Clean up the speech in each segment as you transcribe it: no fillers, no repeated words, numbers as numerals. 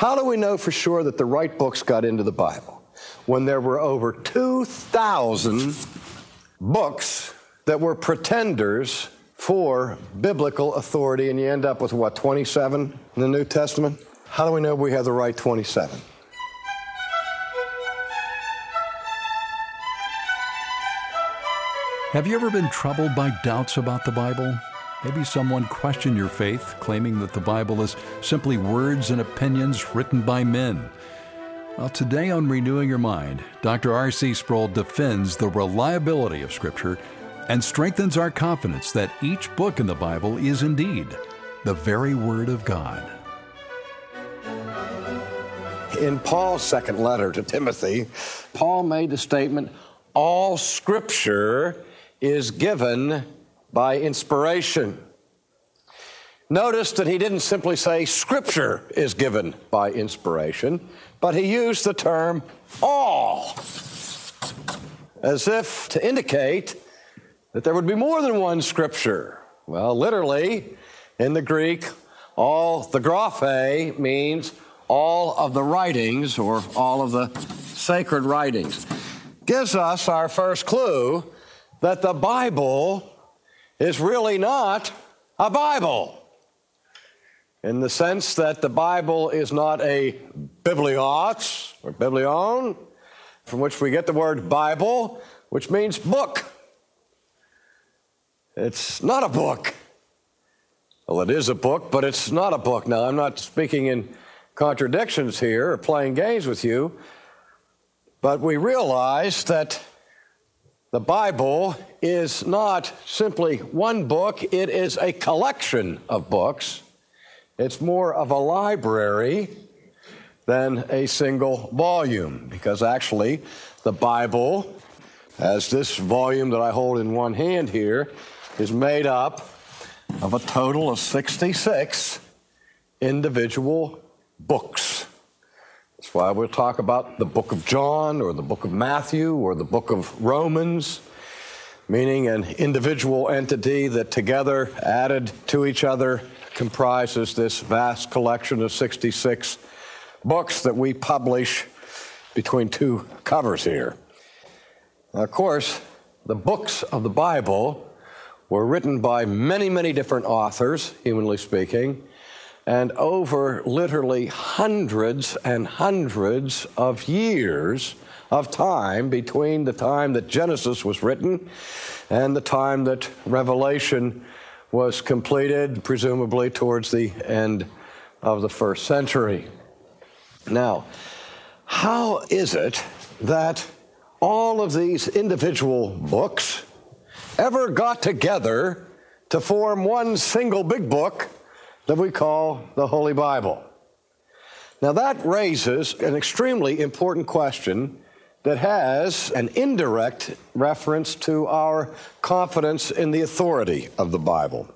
How do we know for sure that the right books got into the Bible when there were over 2,000 books that were pretenders for biblical authority, and you end up with, 27 in the New Testament? How do we know we have the right 27? Have you ever been troubled by doubts about the Bible? Maybe someone questioned your faith, claiming that the Bible is simply words and opinions written by men. Well, today on Renewing Your Mind, Dr. R.C. Sproul defends the reliability of Scripture and strengthens our confidence that each book in the Bible is indeed the very Word of God. In Paul's second letter to Timothy, Paul made the statement, all Scripture is given by inspiration. Notice that he didn't simply say Scripture is given by inspiration, but he used the term all, as if to indicate that there would be more than one Scripture. Well, literally, in the Greek, all the graphe means all of the writings or all of the sacred writings. Gives us our first clue that the Bible is really not a Bible, in the sense that the Bible is not a biblios or biblion, from which we get the word Bible, which means book. It's not a book. Well, it is a book, but it's not a book. Now, I'm not speaking in contradictions here or playing games with you, but we realize that the Bible is not simply one book, it is a collection of books. It's more of a library than a single volume, because actually the Bible, as this volume that I hold in one hand here, is made up of a total of 66 individual books. That's why we'll talk about the book of John or the book of Matthew or the book of Romans, meaning an individual entity that together, added to each other, comprises this vast collection of 66 books that we publish between two covers here. Now, of course, the books of the Bible were written by many, many different authors, humanly speaking, and over literally hundreds and hundreds of years of time between the time that Genesis was written and the time that Revelation was completed, presumably towards the end of the first century. Now, how is it that all of these individual books ever got together to form one single big book that we call the Holy Bible? Now that raises an extremely important question that has an indirect reference to our confidence in the authority of the Bible.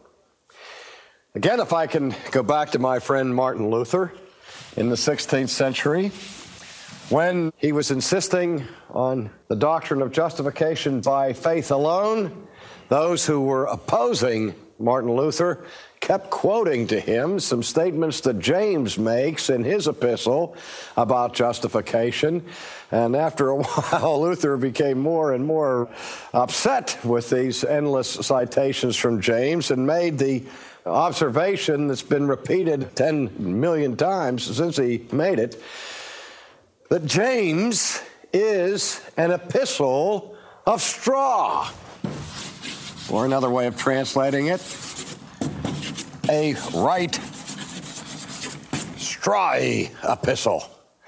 Again, if I can go back to my friend Martin Luther in the 16th century, when he was insisting on the doctrine of justification by faith alone, those who were opposing Martin Luther kept quoting to him some statements that James makes in his epistle about justification. And after a while, Luther became more and more upset with these endless citations from James and made the observation that's been repeated 10 million times since he made it, that James is an epistle of straw. Or another way of translating it, a right strawy epistle.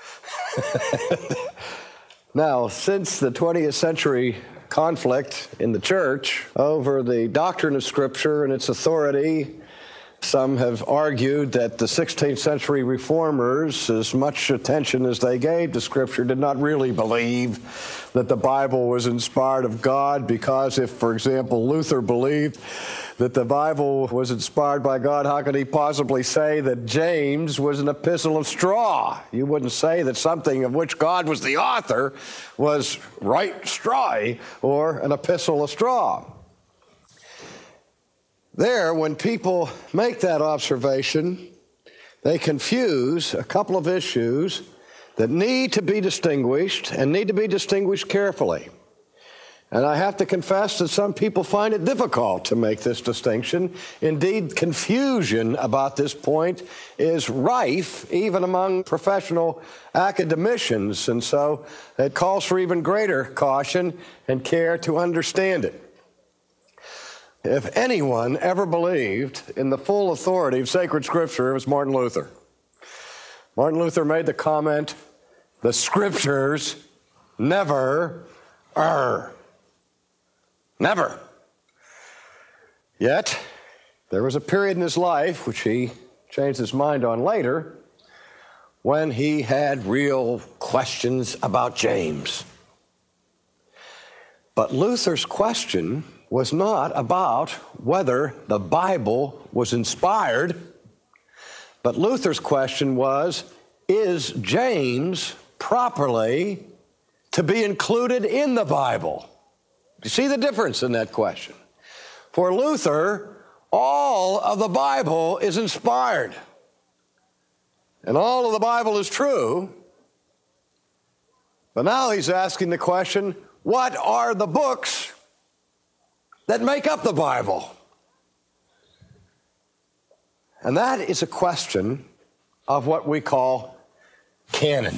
Now, since the 20th century conflict in the church over the doctrine of Scripture and its authority, some have argued that the 16th century reformers, as much attention as they gave to Scripture, did not really believe that the Bible was inspired of God, because if, for example, Luther believed that the Bible was inspired by God, how could he possibly say that James was an epistle of straw? You wouldn't say that something of which God was the author was right strawy or an epistle of straw. There, when people make that observation, they confuse a couple of issues that need to be distinguished and need to be distinguished carefully. And I have to confess that some people find it difficult to make this distinction. Indeed, confusion about this point is rife even among professional academicians, and so it calls for even greater caution and care to understand it. If anyone ever believed in the full authority of sacred Scripture, it was Martin Luther. Martin Luther made the comment, "The Scriptures never err." Never. Yet, there was a period in his life, which he changed his mind on later, when he had real questions about James. But Luther's question was not about whether the Bible was inspired, but Luther's question was, is James properly to be included in the Bible? You see the difference in that question? For Luther, all of the Bible is inspired. And all of the Bible is true. But now he's asking the question, what are the books that make up the Bible? And that is a question of what we call canon.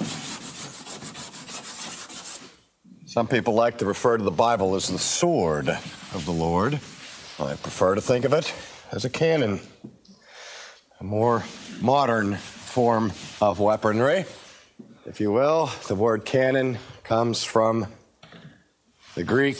Some people like to refer to the Bible as the sword of the Lord. I prefer to think of it as a canon, a more modern form of weaponry, if you will. The word canon comes from the Greek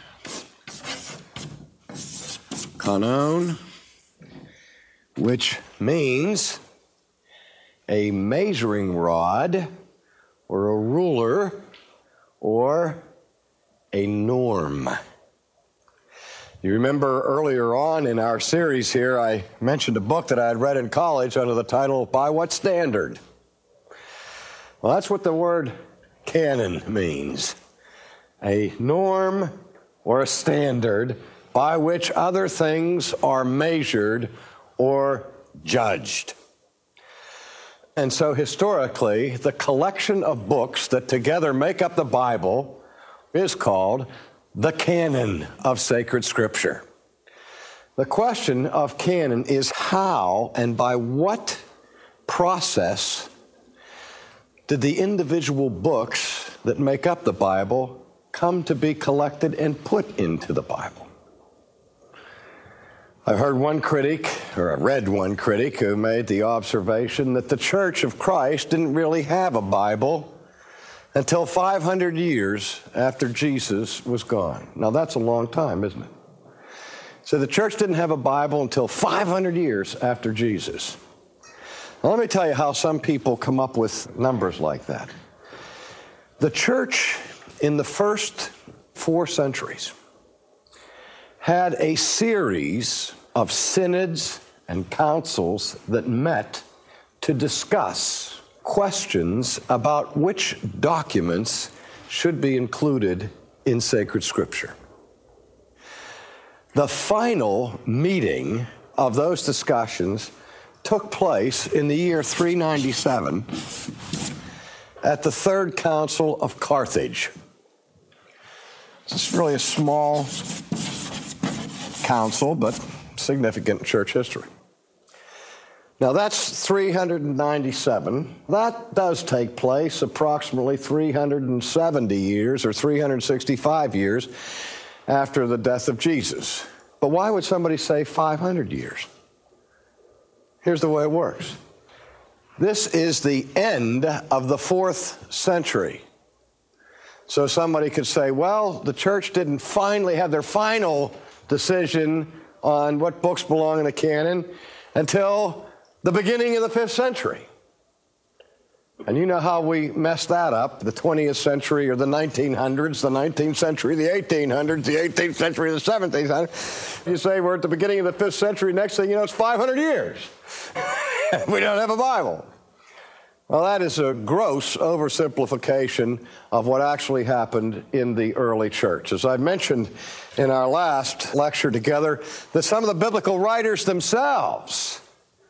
kanon, which means a measuring rod or a ruler or a norm. You remember earlier on in our series here, I mentioned a book that I had read in college under the title, By What Standard? Well, that's what the word canon means. A norm or a standard by which other things are measured or judged. And so historically, the collection of books that together make up the Bible is called the canon of sacred Scripture. The question of canon is how and by what process did the individual books that make up the Bible come to be collected and put into the Bible? I heard one critic, or I read one critic, who made the observation that the Church of Christ didn't really have a Bible until 500 years after Jesus was gone. Now, that's a long time, isn't it? So the church didn't have a Bible until 500 years after Jesus. Now, let me tell you how some people come up with numbers like that. The church in the first 4 centuries had a series of synods and councils that met to discuss questions about which documents should be included in sacred Scripture. The final meeting of those discussions took place in the year 397 at the Third Council of Carthage. This is really a small council, but significant in church history. Now, that's 397. That does take place approximately 370 years or 365 years after the death of Jesus. But why would somebody say 500 years? Here's the way it works. This is the end of the 4th century. So somebody could say, well, the church didn't finally have their final decision on what books belong in the canon until the beginning of the 5th century. And you know how we messed that up, the 20th century or the 1900s, the 19th century, the 1800s, the 18th century, the 17th. You say we're at the beginning of the 5th century, next thing you know, it's 500 years. We don't have a Bible. Well, that is a gross oversimplification of what actually happened in the early church. As I mentioned in our last lecture together, that some of the biblical writers themselves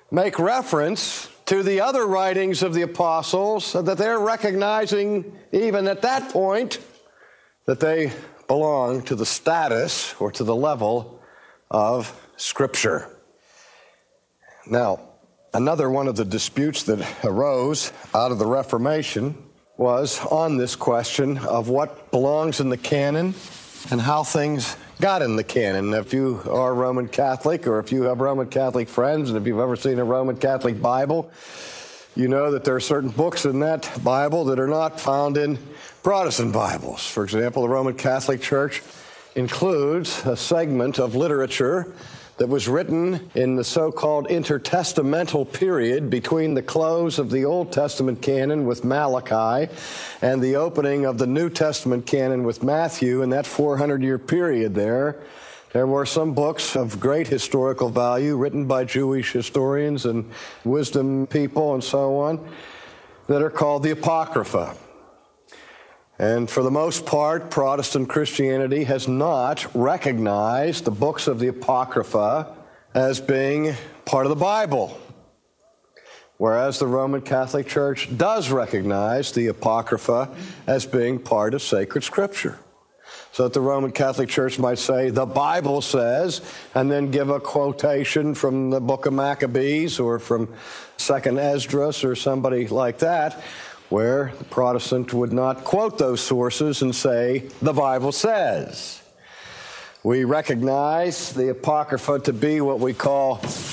make reference to the other writings of the apostles, so that they're recognizing even at that point that they belong to the status or to the level of Scripture. Now, another one of the disputes that arose out of the Reformation was on this question of what belongs in the canon and how things got in the canon. If you are Roman Catholic, or if you have Roman Catholic friends, and if you've ever seen a Roman Catholic Bible, you know that there are certain books in that Bible that are not found in Protestant Bibles. For example, the Roman Catholic Church includes a segment of literature that was written in the so-called intertestamental period between the close of the Old Testament canon with Malachi and the opening of the New Testament canon with Matthew. In that 400-year period there were some books of great historical value written by Jewish historians and wisdom people and so on that are called the Apocrypha. And for the most part, Protestant Christianity has not recognized the books of the Apocrypha as being part of the Bible, whereas the Roman Catholic Church does recognize the Apocrypha as being part of sacred Scripture. So that the Roman Catholic Church might say, the Bible says, and then give a quotation from the book of Maccabees or from 2nd Esdras or somebody like that, where the Protestant would not quote those sources and say, the Bible says. We recognize the Apocrypha to be what we call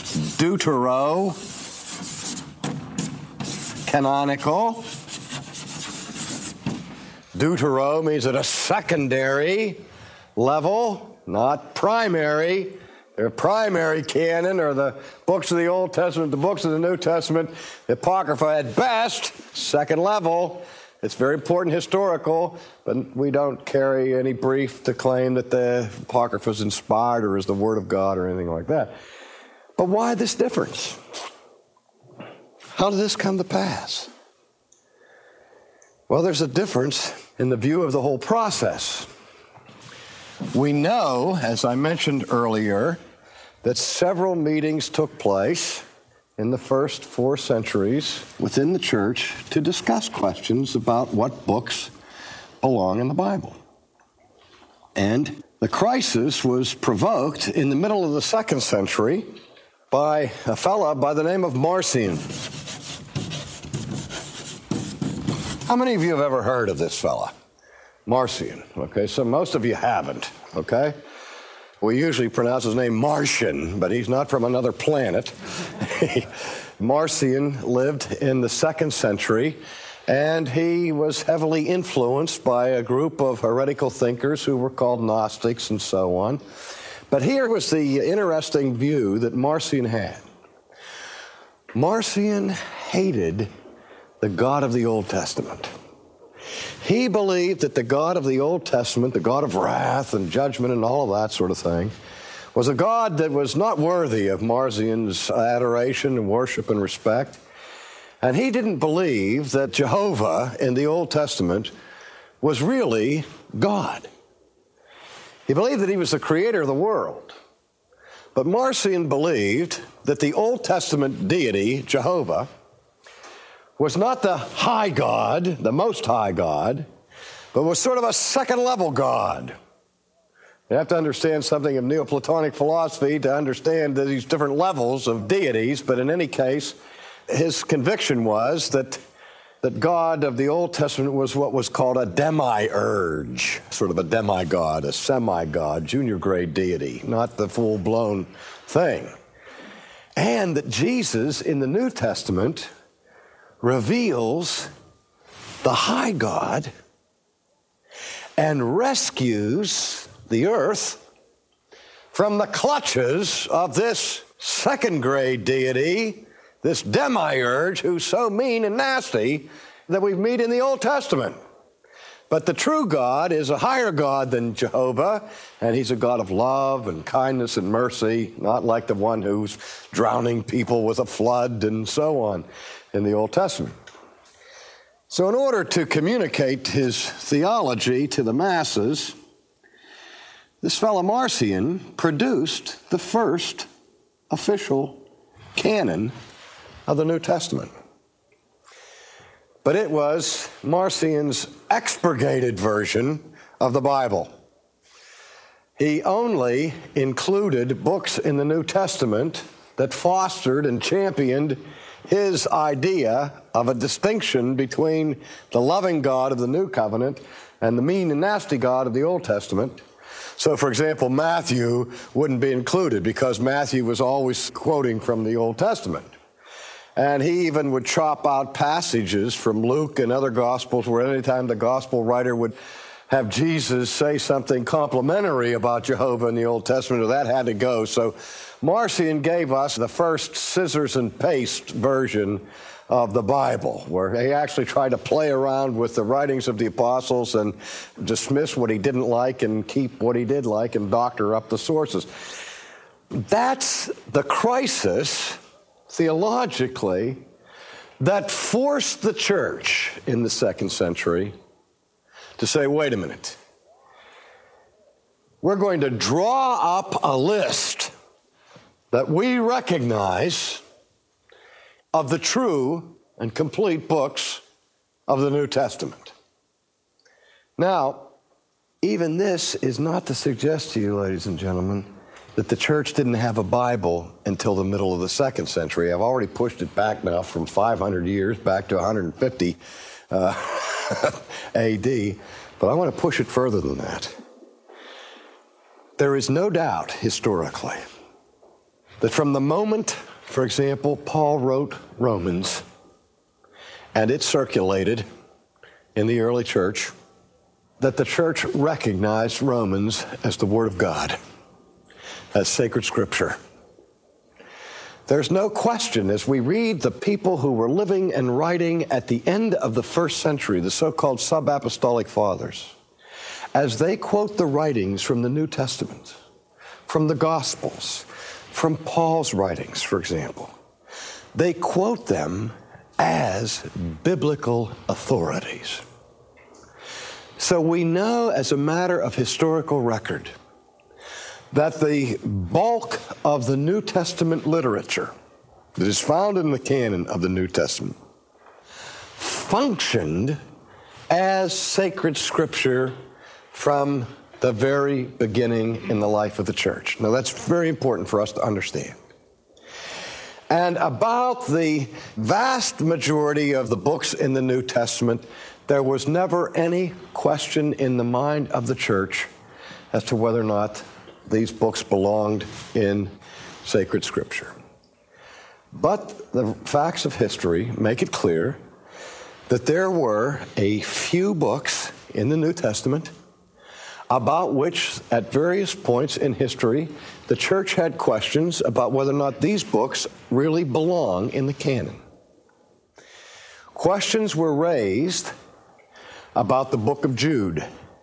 deuterocanonical. Deutero means at a secondary level, not primary. Their primary canon are the books of the Old Testament, the books of the New Testament. The Apocrypha, at best, second level. It's very important historical, but we don't carry any brief to claim that the Apocrypha is inspired or is the Word of God or anything like that. But why this difference? How did this come to pass? Well, there's a difference in the view of the whole process. We know, as I mentioned earlier, that several meetings took place in the first 4 centuries within the church to discuss questions about what books belong in the Bible. And the crisis was provoked in the middle of the 2nd century by a fellow by the name of Marcion. How many of you have ever heard of this fella? Marcion, okay? So most of you haven't, okay? We usually pronounce his name Martian, but he's not from another planet. Marcion lived in the 2nd century, and he was heavily influenced by a group of heretical thinkers who were called Gnostics and so on. But here was the interesting view that Marcion had. Marcion hated the God of the Old Testament. He believed that the God of the Old Testament, the God of wrath and judgment and all of that sort of thing, was a God that was not worthy of Marcion's adoration and worship and respect. And he didn't believe that Jehovah in the Old Testament was really God. He believed that he was the creator of the world. But Marcion believed that the Old Testament deity, Jehovah, was not the high God, the most high God, but was sort of a second-level God. You have to understand something of Neoplatonic philosophy to understand these different levels of deities, but in any case, his conviction was that God of the Old Testament was what was called a demiurge, sort of a demigod, a semi-god, junior-grade deity, not the full-blown thing. And that Jesus in the New Testament reveals the high God and rescues the earth from the clutches of this second-grade deity, this demiurge who's so mean and nasty that we meet in the Old Testament. But the true God is a higher God than Jehovah, and he's a God of love and kindness and mercy, not like the one who's drowning people with a flood and so on in the Old Testament. So in order to communicate his theology to the masses, this fellow Marcion produced the first official canon of the New Testament. But it was Marcion's expurgated version of the Bible. He only included books in the New Testament that fostered and championed his idea of a distinction between the loving God of the New Covenant and the mean and nasty God of the Old Testament. So, for example, Matthew wouldn't be included because Matthew was always quoting from the Old Testament. And he even would chop out passages from Luke and other Gospels where anytime the Gospel writer would have Jesus say something complimentary about Jehovah in the Old Testament, that had to go. So Marcion gave us the first scissors and paste version of the Bible, where he actually tried to play around with the writings of the apostles and dismiss what he didn't like and keep what he did like and doctor up the sources. That's the crisis, theologically, that forced the church in the second century to say, wait a minute, we're going to draw up a list that we recognize of the true and complete books of the New Testament. Now, even this is not to suggest to you, ladies and gentlemen, that the church didn't have a Bible until the middle of the second century. I've already pushed it back now from 500 years back to 150 A.D., but I want to push it further than that. There is no doubt, historically, that from the moment, for example, Paul wrote Romans, and it circulated in the early church, that the church recognized Romans as the Word of God, as sacred scripture. There's no question, as we read the people who were living and writing at the end of the first century, the so-called sub-apostolic fathers, as they quote the writings from the New Testament, from the Gospels, from Paul's writings, for example, they quote them as biblical authorities. So we know, as a matter of historical record, that the bulk of the New Testament literature that is found in the canon of the New Testament functioned as sacred scripture from the very beginning in the life of the church. Now, that's very important for us to understand. And about the vast majority of the books in the New Testament, there was never any question in the mind of the church as to whether or not these books belonged in sacred scripture. But the facts of history make it clear that there were a few books in the New Testament about which, at various points in history, the church had questions about whether or not these books really belong in the canon. Questions were raised about the book of Jude.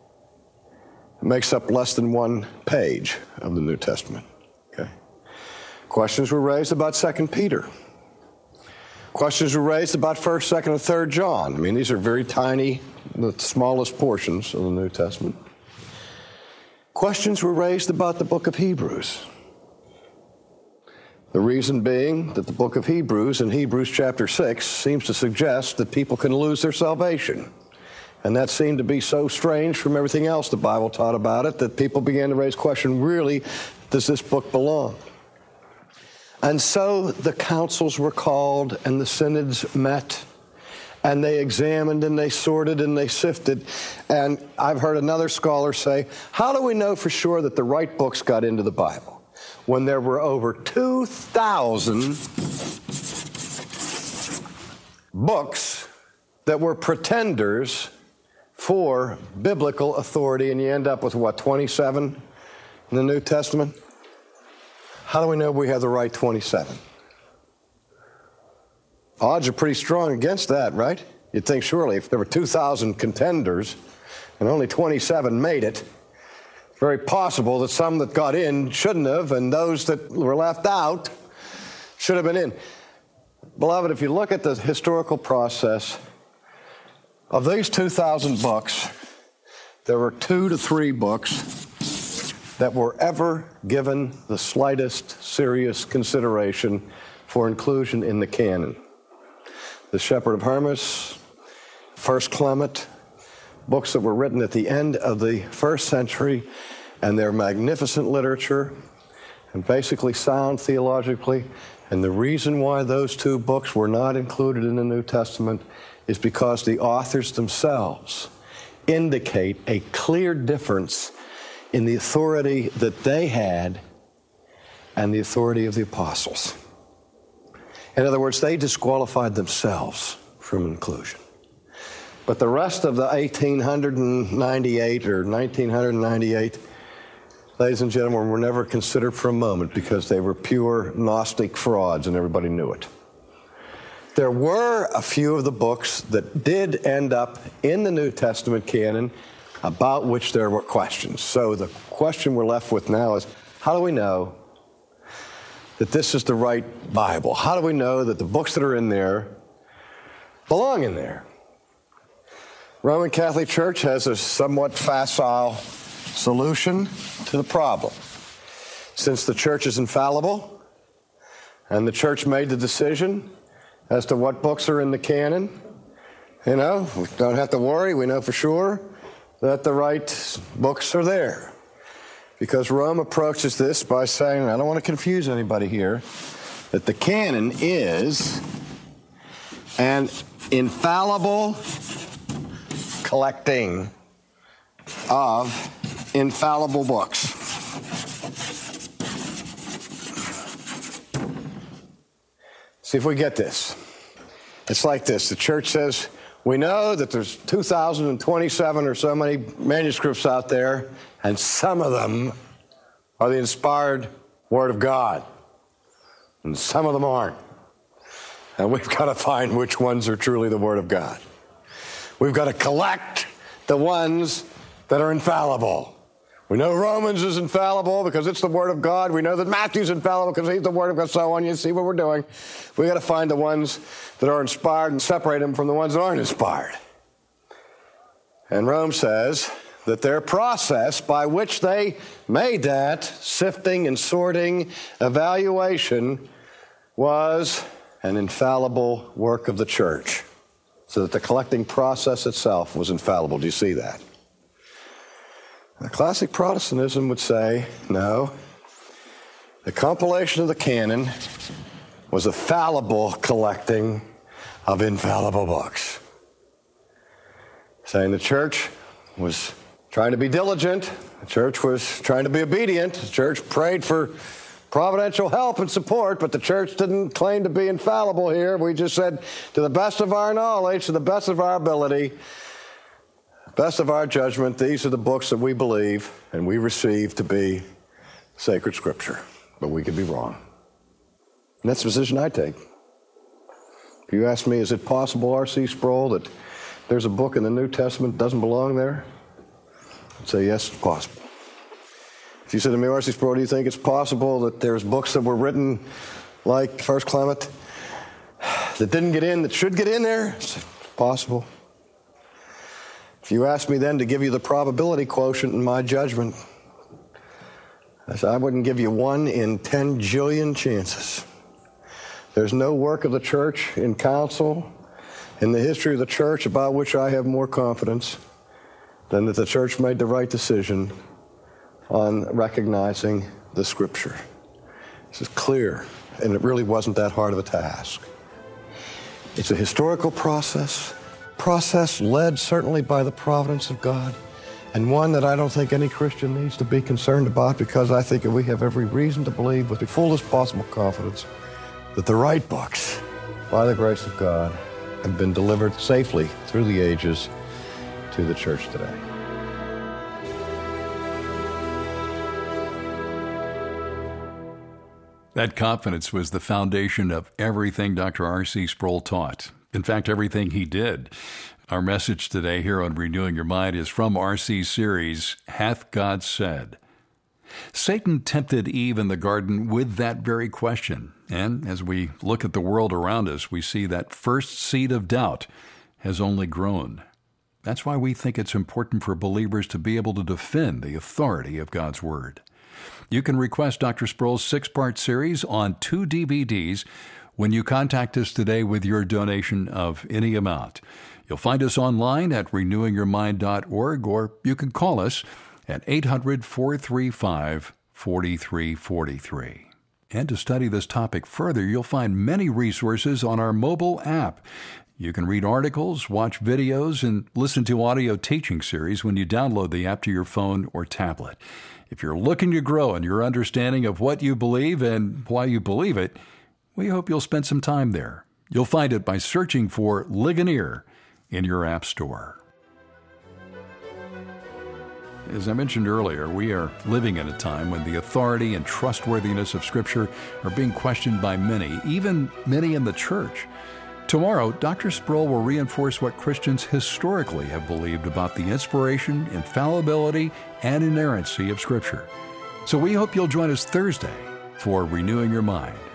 It makes up less than one page of the New Testament. Okay. Questions were raised about 2 Peter. Questions were raised about 1st, 2nd, and 3rd John. I mean, these are very tiny, the smallest portions of the New Testament. Questions were raised about the book of Hebrews. The reason being that the book of Hebrews in Hebrews chapter 6 seems to suggest that people can lose their salvation. And that seemed to be so strange from everything else the Bible taught about it that people began to raise question, really, does this book belong? And so the councils were called and the synods met and they examined and they sorted and they sifted. And I've heard another scholar say, how do we know for sure that the right books got into the Bible? When there were over 2,000 books that were pretenders for biblical authority, and you end up with, 27 in the New Testament? How do we know we have the right 27? Odds are pretty strong against that, right? You'd think surely if there were 2,000 contenders and only 27 made it, it's very possible that some that got in shouldn't have, and those that were left out should have been in. Beloved, if you look at the historical process, of these 2,000 books, there were 2 to 3 books that were ever given the slightest serious consideration for inclusion in the canon. The Shepherd of Hermas, First Clement, books that were written at the end of the first century, and they're magnificent literature and basically sound theologically. And the reason why those two books were not included in the New Testament is because the authors themselves indicate a clear difference in the authority that they had and the authority of the apostles. In other words, they disqualified themselves from inclusion. But the rest of the 1898 or 1998, ladies and gentlemen, were never considered for a moment because they were pure Gnostic frauds and everybody knew it. There were a few of the books that did end up in the New Testament canon about which there were questions. So the question we're left with now is, how do we know that this is the right Bible? How do we know that the books that are in there belong in there? Roman Catholic Church has a somewhat facile solution to the problem. Since the church is infallible, and the church made the decision as to what books are in the canon, we don't have to worry. We know for sure that the right books are there. Because Rome approaches this by saying, I don't want to confuse anybody here, that the canon is an infallible collecting of infallible books. See if we get this. It's like this. The church says, we know that there's 2,027 or so many manuscripts out there, and some of them are the inspired Word of God, and some of them aren't. And we've got to find which ones are truly the Word of God. We've got to collect the ones that are infallible. We know Romans is infallible because it's the Word of God. We know that Matthew's infallible because he's the Word of God, so on. You see what we're doing. We've got to find the ones that are inspired and separate them from the ones that aren't inspired. And Rome says that their process by which they made that sifting and sorting evaluation was an infallible work of the church. So that the collecting process itself was infallible. Do you see that? The classic Protestantism would say, no, the compilation of the canon was a fallible collecting of infallible books. Saying the church was trying to be diligent, the church was trying to be obedient, the church prayed for providential help and support, but the church didn't claim to be infallible here. We just said, to the best of our knowledge, to the best of our ability, best of our judgment, these are the books that we believe and we receive to be sacred Scripture. But we could be wrong. And that's the position I take. If you ask me, is it possible, R.C. Sproul, that there's a book in the New Testament that doesn't belong there? I'd say yes, it's possible. If you said to me, R.C. Sproul, do you think it's possible that there's books that were written like First Clement that didn't get in, that should get in there? It's possible. If you ask me then to give you the probability quotient in my judgment, I wouldn't give you 1 in 10 jillion chances. There's no work of the church in council, in the history of the church, about which I have more confidence than that the church made the right decision on recognizing the Scripture. This is clear, and it really wasn't that hard of a task. It's a historical process led certainly by the providence of God, and one that I don't think any Christian needs to be concerned about, because I think that we have every reason to believe with the fullest possible confidence that the right books, by the grace of God, have been delivered safely through the ages to the church today. That confidence was the foundation of everything Dr. R.C. Sproul taught. In fact, everything he did. Our message today here on Renewing Your Mind is from R.C.'s series, Hath God Said? Satan tempted Eve in the garden with that very question. And as we look at the world around us, we see that first seed of doubt has only grown. That's why we think it's important for believers to be able to defend the authority of God's Word. You can request Dr. Sproul's 6-part series on 2 DVDs when you contact us today with your donation of any amount. You'll find us online at renewingyourmind.org, or you can call us at 800-435-4343. And to study this topic further, you'll find many resources on our mobile app. You can read articles, watch videos, and listen to audio teaching series when you download the app to your phone or tablet. If you're looking to grow in your understanding of what you believe and why you believe it, we hope you'll spend some time there. You'll find it by searching for Ligonier in your app store. As I mentioned earlier, we are living in a time when the authority and trustworthiness of Scripture are being questioned by many, even many in the church. Tomorrow, Dr. Sproul will reinforce what Christians historically have believed about the inspiration, infallibility, and inerrancy of Scripture. So we hope you'll join us Thursday for Renewing Your Mind.